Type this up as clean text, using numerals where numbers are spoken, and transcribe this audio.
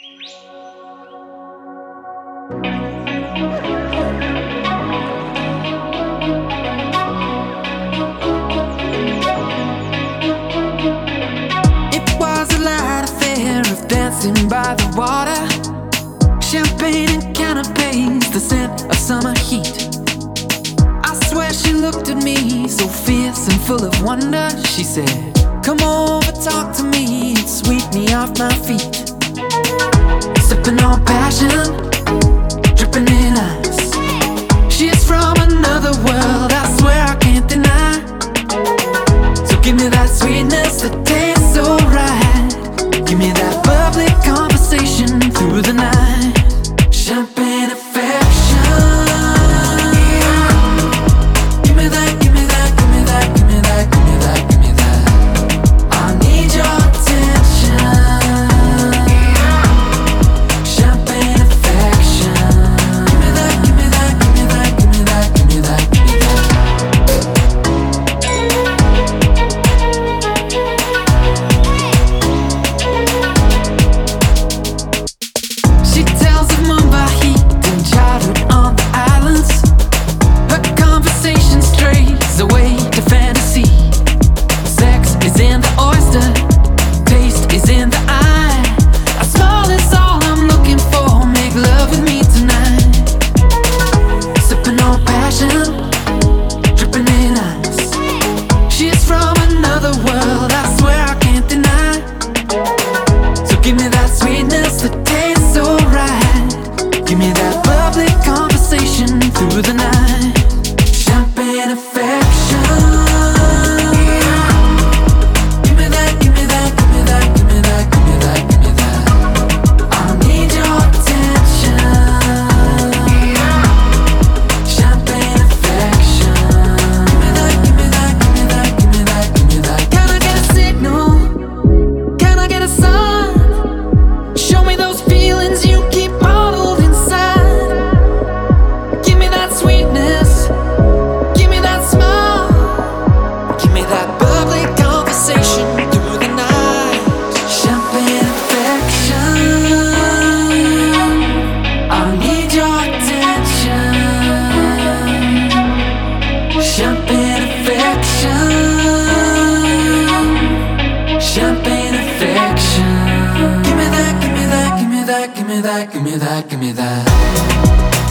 It was a light affair of dancing by the water, champagne and canapes, the scent of summer heat. I swear she looked at me so fierce and full of wonder. She said, "Come over, talk to me, and sweep me off my feet." Sipping on passion, dripping in ice. She's from another world, I swear I can't deny. So give me that sweetness that tastes so right. Give me that bubbly conversation through the night. Champagne affection. Give me that, give me that, give me that, give me that, give me that, give me that. I need your attention. Champagne affection. Give me that, give me that, give me that, give me that, give me that, give me that. She tells of Mumbai heat and childhood on the islands. Her conversation strays away to fantasy. Sex is in the oyster, taste is in the eye. A smile is all I'm looking for, make love with me tonight. Sipping on passion, dripping in ice. She's from another world, I swear I can't deny. So give me that sweetness that tastes so right. Give me that bubbly conversation through the night. Champagne affection. Give me that, give me that, give me that, give me that, give me that, give me that. I need your attention. Champagne affection. Give me that, give me that, give me that, give me that, give me that. Can I get a signal? Can I get a sign? Show me those feelings you keep bottled inside. Give me that sweetness. Give me that smile. Give me that bubbly conversation through the night. Champagne affection. I need your attention. Champagne affection. Champagne affection. Give me that, give me that, give me that, give me that, give me that, give me that.